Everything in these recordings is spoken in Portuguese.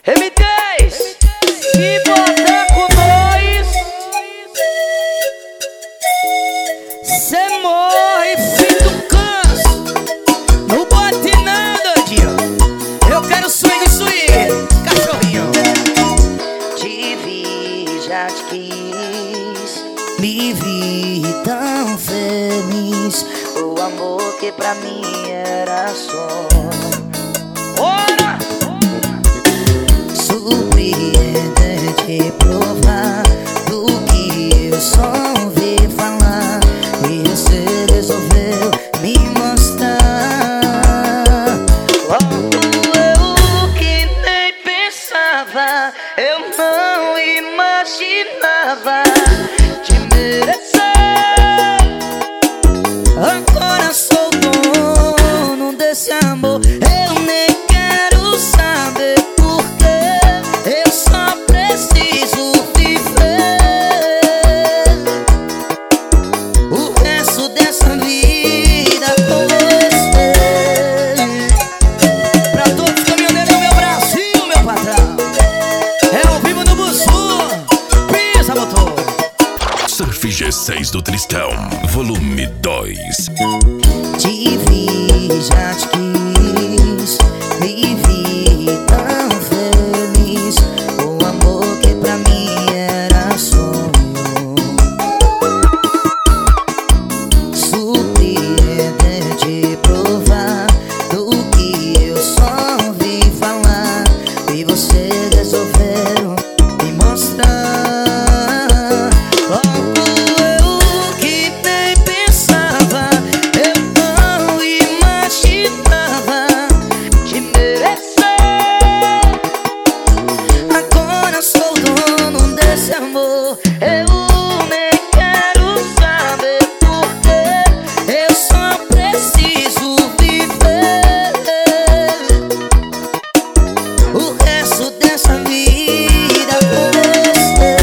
M10, se botar com nós, cê morre, filho do canso. Não bote nada, doidinho. Eu quero swing, cachorrinho. Te vi, já te quis. Me vi tão feliz. O amor que pra mim era só. Ora! Surpreendente provar do que eu só ouvi falar. E você resolveu me mostrar. Logo eu que nem pensava, eu não imaginava te merecer. Agora sou dono desse amor. Eu nem quero saber porquê. Eu só preciso viver o resto dessa vida com você. Pra todos os caminhoneiros, meu Brasil, meu patrão. É ao vivo no Bussu. Pisa, motor. Surf G6 do Tristão, volume 2. Te vi, já te quis. Me vi tão feliz. O amor que pra mim era sonho. Surpreendente provar do que eu só ouvi falar. E você resolveu me mostrar. Logo eu que nem pensava, eu não imaginava Te merecer. agora sou dono desse amor. Eu nem quero saber porquê. Eu só preciso viver o resto dessa vida com você.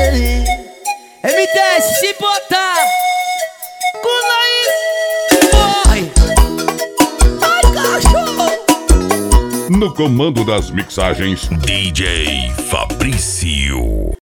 M10, se botar com nós, morre. Ai, cachorro. No comando das mixagens, DJ Fabrício.